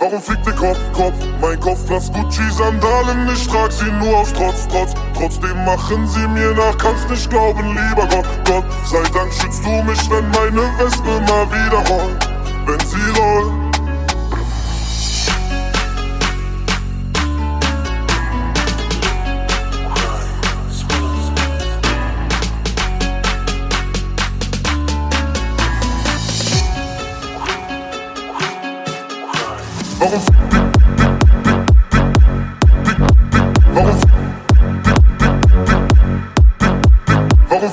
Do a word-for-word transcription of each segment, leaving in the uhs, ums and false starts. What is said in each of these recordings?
Warum fliegt der Kopf, Kopf? Mein Kopf, lass Gucci-Sandalen, ich trag sie nur aus Trotz, Trotz. Trotzdem machen sie mir nach, kannst nicht glauben, lieber Gott, Gott. Sei Dank schützt du mich, wenn meine Wespe mal wieder rollt, wenn sie rollt. Warum Warum Warum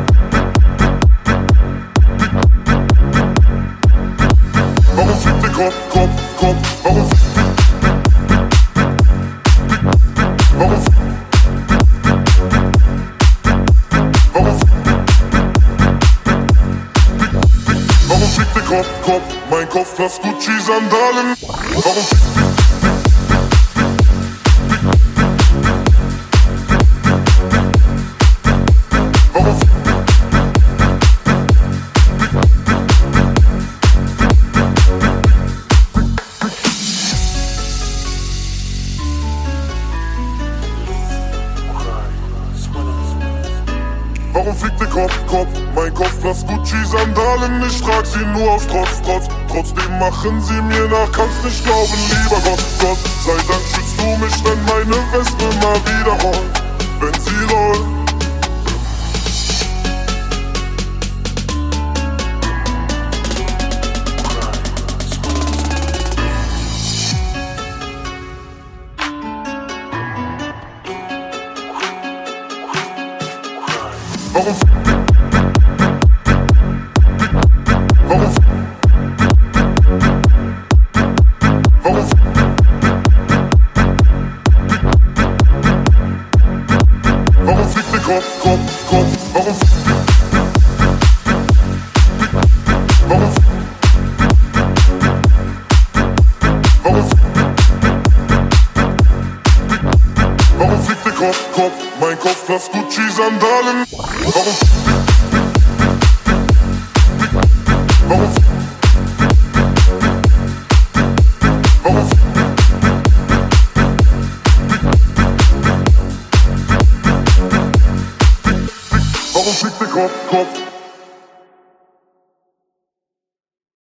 Warum fliegt der Kopf, Kopf, Kopf? Warum Warum Warum Warum fliegt der Kopf, Kopf? Mein Kopf, lass Gucci-Sandalen. Warum Warum Warum fliegt der Kopf, Kopf? Mein Kopf, lass Gucci-Sandalen, ich trag sie nur aus Trotz, Trotz. Trotzdem machen sie mir nach, kannst nicht glauben, lieber Gott, Gott. Sei Dank schützt du mich, wenn meine Wespe mal wieder rollt, wenn sie rollt. Warum Warum Warum Warum fliegt der Kopf, Kopf, Kopf? Warum Warum Warum Warum fliegt der Kopf, Kopf? Mein Kopf, lass Gucci-Sandalen. Warum Warum Warum Warum fliegt der Kopf, Kopf?